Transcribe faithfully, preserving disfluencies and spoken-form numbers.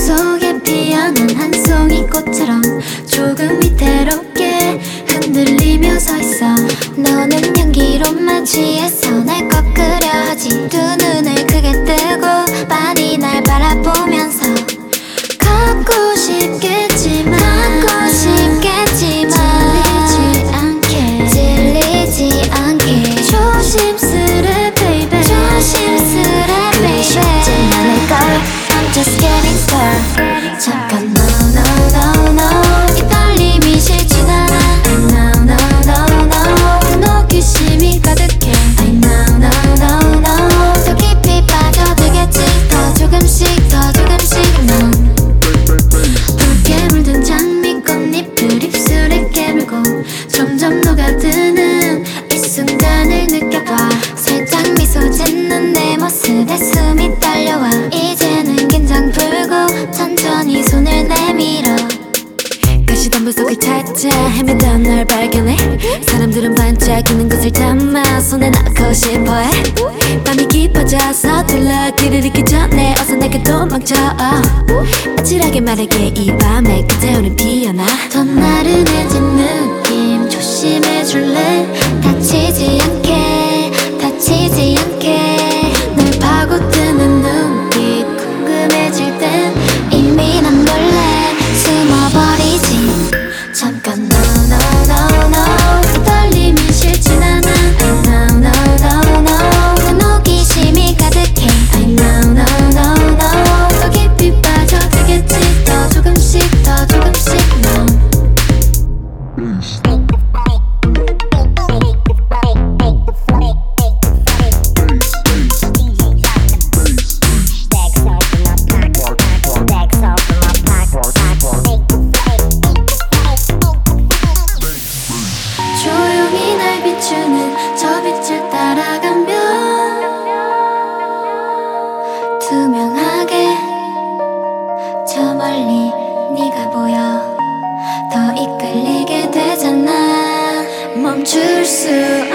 속에 피어난 한 송이 꽃처럼 조금 위태롭게 흔들리며 서있어. 너는 연기로만 취해서 날 꺾으려 하지. 두 눈을 크게 뜨고 빤히 날 바라보면서 갖고 싶겠지만 갖고 싶겠지만 질리지 않게 질리지 않게 조심스레 baby 조심스레 baby 쉽진 않을걸. I'm just getting started. 잠깐 no no no no 이 떨림이 싫진 않아. I know no no no 큰 호기심이 가득해. I know no no no 더 깊이 빠져들겠지. 더 조금씩 더 조금씩 넌 붉게 물든 장미꽃잎을 입술에 깨물고 점점 녹아드는 이 순간을 느껴봐. 살짝 미소 짓는 내 모습에 숨이 딸려와. 이제는 긴장 풀고 천천히 손을 내밀어. 가시덤불 속을 찾아 헤매던 널 발견해. 사람들은 반짝이는 것을 담아 손에 넣고 싶어해. 밤이 깊어져서 둘러길을 잃기 전에 어서 내게 도망쳐. 아찔하게 말하게 이 밤에 그대오는 피어나. 더 나른해진 느낌 조심해줄래. 다치지 않게 다치지 않게 널 파고드는 눈빛 궁금해질 땐 이미 난 몰래 숨어버리지. 잠깐 no no no no 이 떨림이 싫진 않아. I know no no no 난 호기심이 가득해. I know no no no 더 깊이 빠져들겠지. 더 조금씩 더 조금씩 넌 조용히 날 비추는 저 빛을 따라가면 투명하게 저 멀리 네가 보여. 더 이끌리게 되잖아. 멈출 수